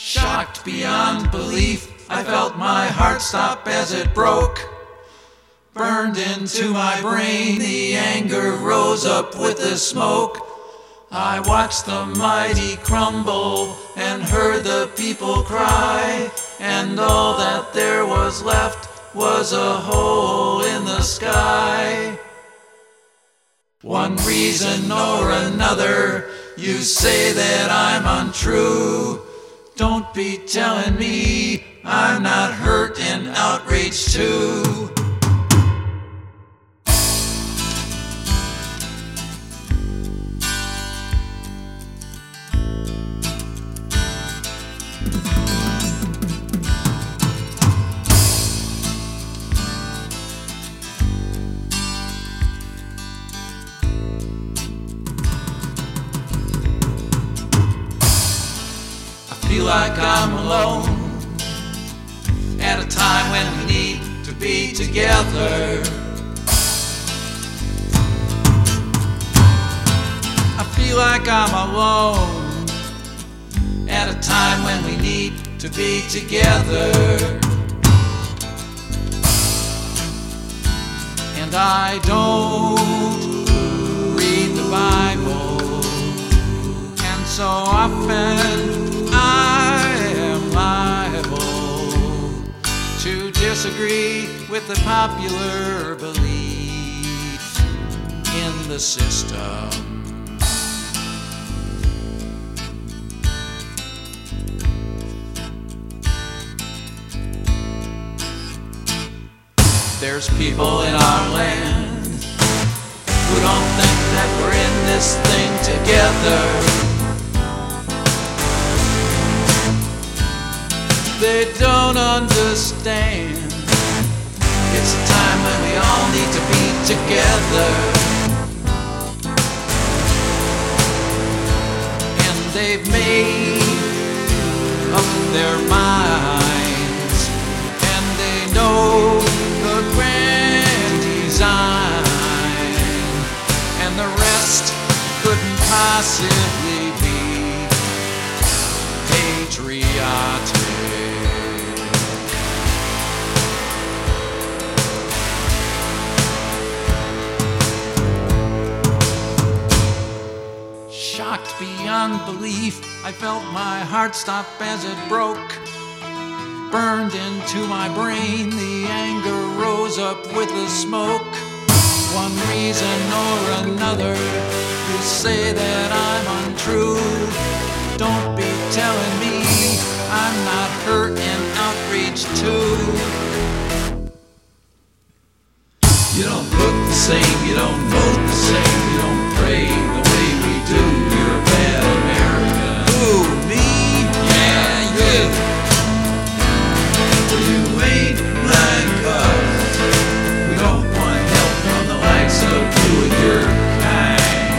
Shocked beyond belief, I felt my heart stop as it broke. Burned into my brain, the anger rose up with the smoke. I watched the mighty crumble and heard the people cry, and all that there was left was a hole in the sky. One reason or another, you say that I'm untrue. Don't be telling me I'm not hurt and outraged too. Feel like I'm alone at a time when we need to be together. I feel like I'm alone at a time when we need to be together. And I don't read the Bible, and so often I am liable to disagree with the popular belief in the system. There's people in our land who don't think that we're in this thing together. They don't understand. It's a time when we all need to be together. And they've made up their minds, and they know the grand design, and the rest couldn't possibly be patriotic. Shocked beyond belief, I felt my heart stop as it broke. Burned into my brain, the anger rose up with the smoke. One reason or another, you say that I'm untrue. Don't be telling me I'm not hurt and outraged too. You don't look the same, you don't vote the same, you don't pray the way we do. You're a bad American. Who, me? Yeah, you. Well, you ain't like us. We don't want help from the likes of you and your kind.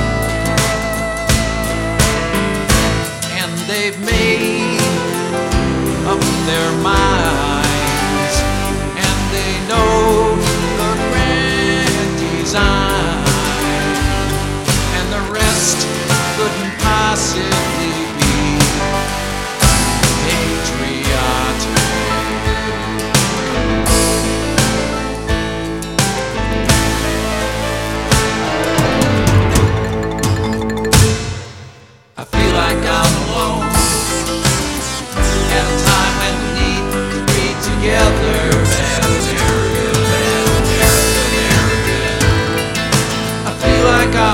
And they've made up their minds, and they know the grand design, and the rest couldn't possibly be patriotic. I feel like I'm alone at a time when we need to be together. Bad American, bad American, American. I feel like